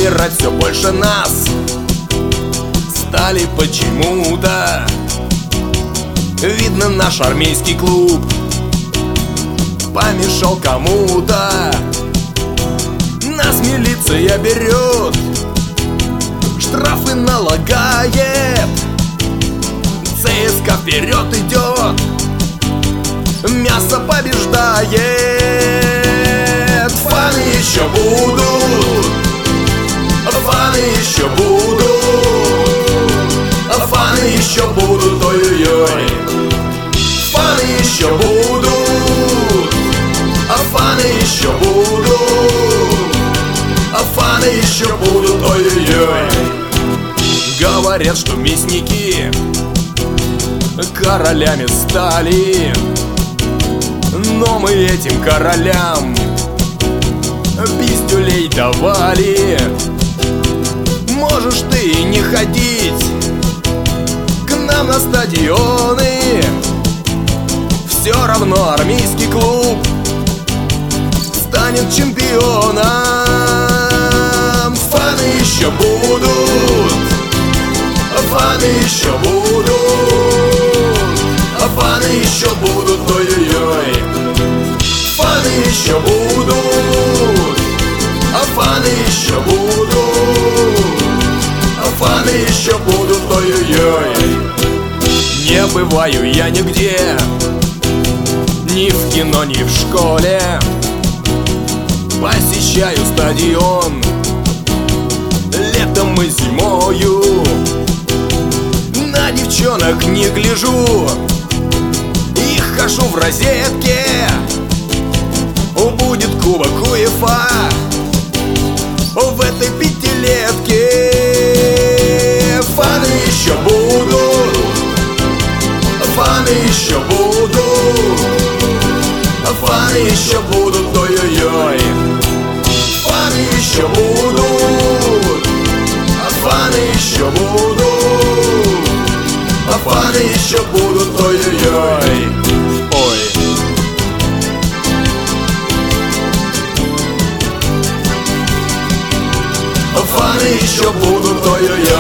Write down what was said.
собирать все больше нас. Стали почему-то, видно, наш армейский клуб помешал кому-то. Нас милиция берет, штрафы налагает, ЦСКА вперед идет, мясо побеждает. Фаны еще будут, фаны еще будут, фаны еще будут, ой-ой-ой. Фаны еще будут, фаны еще будут, фаны еще будут, ой-ой-ой. Говорят, что мясники королями стали, но мы этим королям пиздюлей давали. Можешь ты и не ходить к нам на стадионы, все равно армейский клуб станет чемпионом. Фаны еще будут, фаны еще будут, фаны еще будут, ой-ой-ой. Фаны еще будут, фаны еще будут, фаны еще будут, ой-ой-ой. Не бываю я нигде, ни в кино, ни в школе. Посещаю стадион летом и зимою. На девчонок не гляжу, и хожу в розетке. Будет кубок УЕФА в этой пятилетке. Фаны еще будут, фаны еще будут, фаны еще будут, ой-ой-ой. Фаны еще будут, фаны еще будут, фаны еще будут, ой-ой-ой. Ой. Фаны еще будут, ой-ой-ой.